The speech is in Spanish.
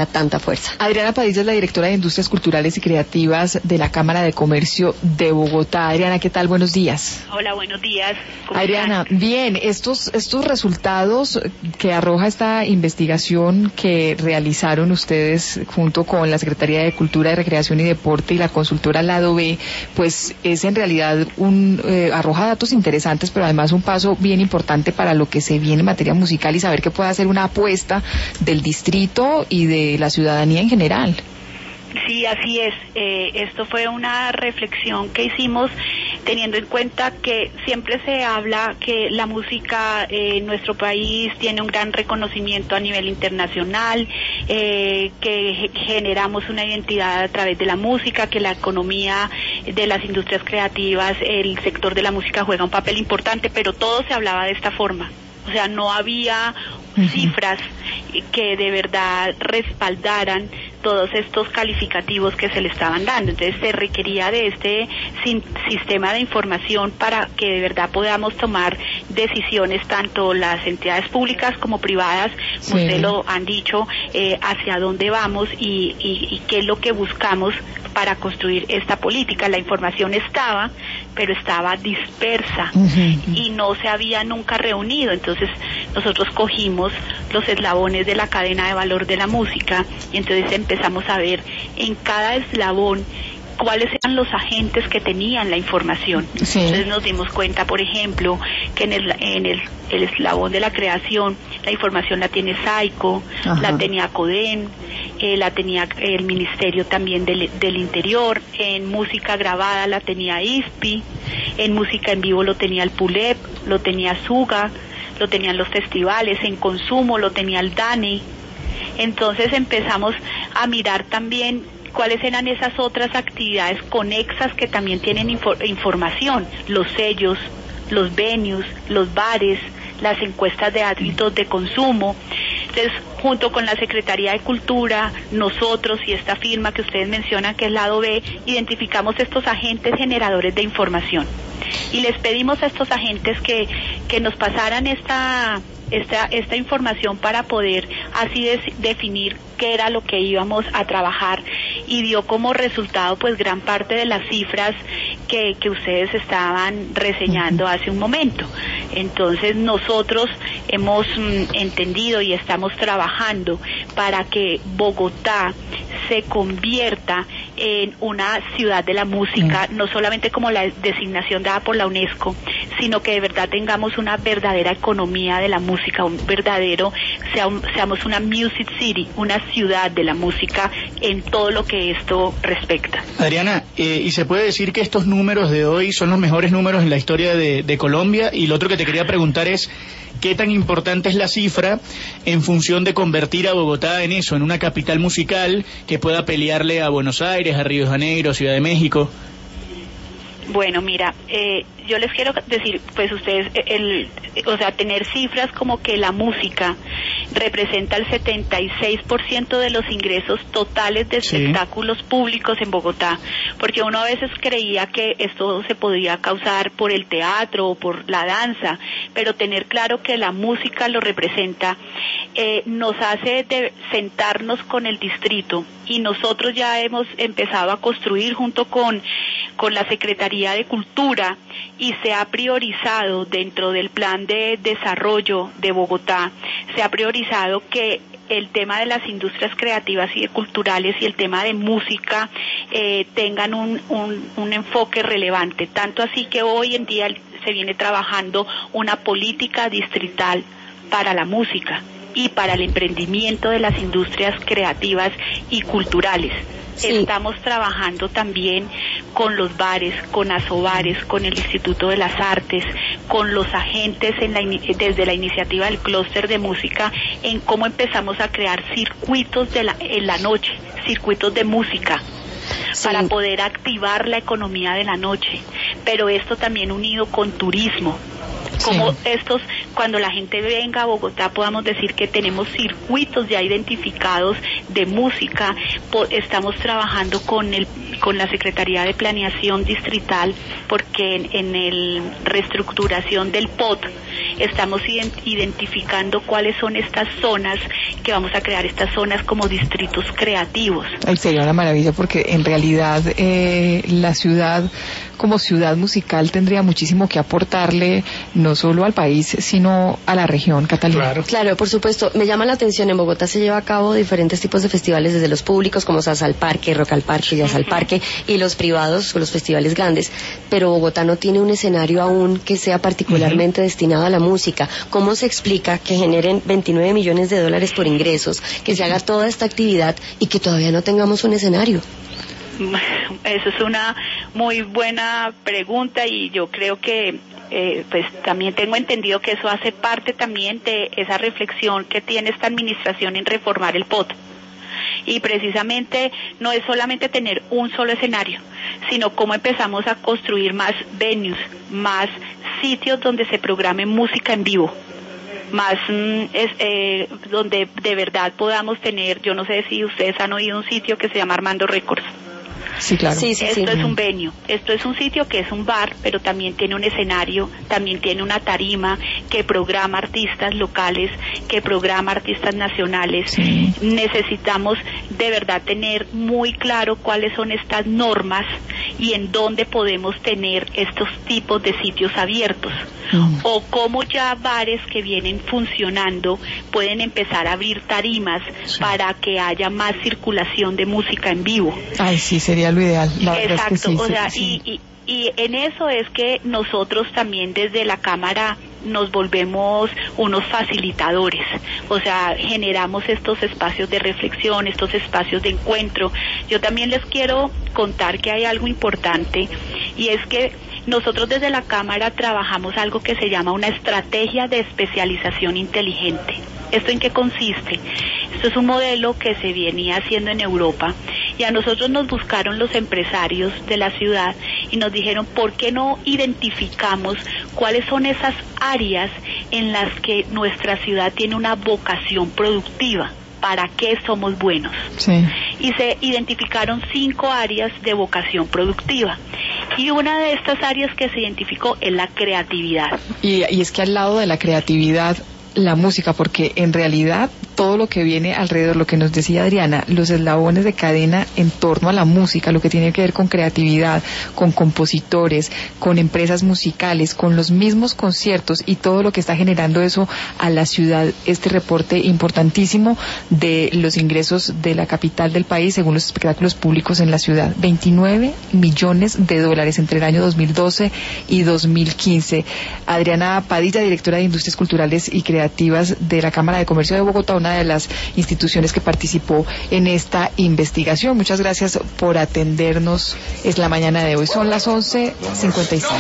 tanta fuerza. Adriana Padilla es la directora de Industrias Culturales y Creativas de la Cámara de Comercio de Bogotá. Adriana, ¿qué tal? Buenos días. Hola, buenos días. Adriana, bien, estos resultados que arroja esta investigación que realizaron ustedes junto con la Secretaría de Cultura, de Recreación y Deporte y la consultora Lado B, pues es en realidad arroja datos interesantes, pero además un paso bien importante para lo que se viene en materia musical y saber que puede hacer una apuesta del distrito y de la ciudadanía en general. Sí, así es. Esto fue una reflexión que hicimos teniendo en cuenta que siempre se habla que la música en nuestro país tiene un gran reconocimiento a nivel internacional, que generamos una identidad a través de la música, que la economía de las industrias creativas, el sector de la música juega un papel importante, pero todo se hablaba de esta forma. O sea, no había cifras que de verdad respaldaran todos estos calificativos que se le estaban dando. Entonces se requería de este sistema de información para que de verdad podamos tomar decisiones, tanto las entidades públicas como privadas, como ustedes lo han dicho, hacia dónde vamos y qué es lo que buscamos para construir esta política. La información estaba, pero estaba dispersa y no se había nunca reunido. Entonces nosotros cogimos los eslabones de la cadena de valor de la música y entonces empezamos a ver en cada eslabón cuáles eran los agentes que tenían la información. Entonces nos dimos cuenta, por ejemplo, que en el eslabón de la creación la información la tiene Saico, la tenía Coden, la tenía el Ministerio también del Interior, en música grabada la tenía ISPI, en música en vivo lo tenía el PULEP, lo tenía Suga, lo tenían los festivales, en consumo lo tenía el DANE. Entonces empezamos a mirar también cuáles eran esas otras actividades conexas que también tienen información, los sellos, los venues, los bares, las encuestas de hábitos de consumo. Entonces, junto con la Secretaría de Cultura, nosotros y esta firma que ustedes mencionan, que es Lado B, identificamos estos agentes generadores de información. Y les pedimos a estos agentes que nos pasaran esta información para poder así definir qué era lo que íbamos a trabajar, y dio como resultado pues gran parte de las cifras que ustedes estaban reseñando hace un momento. Entonces nosotros hemos entendido y estamos trabajando para que Bogotá se convierta en una ciudad de la música, no solamente como la designación dada por la UNESCO, sino que de verdad tengamos una verdadera economía de la música, seamos una music city, una ciudad de la música en todo lo que esto respecta. Adriana, ¿y se puede decir que estos números de hoy son los mejores números en la historia de Colombia? Y lo otro que te quería preguntar es, ¿qué tan importante es la cifra en función de convertir a Bogotá en eso, en una capital musical que pueda pelearle a Buenos Aires, a Río de Janeiro, Ciudad de México? Bueno, mira, yo les quiero decir, pues ustedes, tener cifras como que la música representa el 76% de los ingresos totales de espectáculos públicos en Bogotá, porque uno a veces creía que esto se podía causar por el teatro o por la danza, pero tener claro que la música lo representa, nos hace sentarnos con el distrito, y nosotros ya hemos empezado a construir junto con la Secretaría de Cultura, y se ha priorizado dentro del plan de desarrollo de Bogotá, se ha priorizado que el tema de las industrias creativas y culturales y el tema de música tengan un enfoque relevante, tanto así que hoy en día se viene trabajando una política distrital para la música y para el emprendimiento de las industrias creativas y culturales. Estamos trabajando también con los bares, con Asobares, con el Instituto de las Artes, con los agentes desde la iniciativa del clúster de música, en cómo empezamos a crear circuitos en la noche, circuitos de música, para poder activar la economía de la noche, pero esto también unido con turismo. Como cuando la gente venga a Bogotá podamos decir que tenemos circuitos ya identificados de música. Estamos trabajando con la Secretaría de Planeación Distrital, porque en el reestructuración del POT estamos identificando cuáles son estas zonas, que vamos a crear estas zonas como distritos creativos. Ay, sería una maravilla, porque en realidad la ciudad, como ciudad musical, tendría muchísimo que aportarle, no solo al país, sino a la región, Catalina. Claro, por supuesto. Me llama la atención, en Bogotá se lleva a cabo diferentes tipos de festivales, desde los públicos como Salsa al Parque, Rock al Parque, Jazz al Parque, y los privados, los festivales grandes, pero Bogotá no tiene un escenario aún que sea particularmente destinado a la música. ¿Cómo se explica que generen 29 millones de dólares por ingresos, que se haga toda esta actividad y que todavía no tengamos un escenario? Eso es una muy buena pregunta, y yo creo que pues también tengo entendido que eso hace parte también de esa reflexión que tiene esta administración en reformar el POT. Y precisamente no es solamente tener un solo escenario, sino cómo empezamos a construir más venues, más sitios donde se programe música en vivo, más donde de verdad podamos tener, yo no sé si ustedes han oído un sitio que se llama Armando Records. Sí, claro. Esto es un venue, esto es un sitio que es un bar, pero también tiene un escenario, también tiene una tarima que programa artistas locales, que programa artistas nacionales. Sí. Necesitamos de verdad tener muy claro cuáles son estas normas y en dónde podemos tener estos tipos de sitios abiertos. O cómo ya bares que vienen funcionando pueden empezar a abrir tarimas para que haya más circulación de música en vivo. Ay, sí, sería lo ideal. La verdad Exacto, es que sí, o sea, sí. Y en eso es que nosotros también desde la Cámara nos volvemos unos facilitadores, o sea, generamos estos espacios de reflexión, estos espacios de encuentro. Yo también les quiero contar que hay algo importante, y es que nosotros desde la Cámara trabajamos algo que se llama una estrategia de especialización inteligente. ¿Esto en qué consiste? Esto es un modelo que se venía haciendo en Europa, y a nosotros nos buscaron los empresarios de la ciudad y nos dijeron, ¿por qué no identificamos cuáles son esas áreas en las que nuestra ciudad tiene una vocación productiva? ¿Para qué somos buenos? Sí. Y se identificaron 5 áreas de vocación productiva. Y una de estas áreas que se identificó es la creatividad. Y es que al lado de la creatividad, la música, porque en realidad todo lo que viene alrededor, lo que nos decía Adriana, los eslabones de cadena en torno a la música, lo que tiene que ver con creatividad, con compositores, con empresas musicales, con los mismos conciertos y todo lo que está generando eso a la ciudad. Este reporte importantísimo de los ingresos de la capital del país según los espectáculos públicos en la ciudad, 29 millones de dólares entre el año 2012 y 2015. Adriana Padilla, directora de Industrias Culturales y Creativas de la Cámara de Comercio de Bogotá, una de las instituciones que participó en esta investigación. Muchas gracias por atendernos. Es la mañana de hoy. Son las 11:55.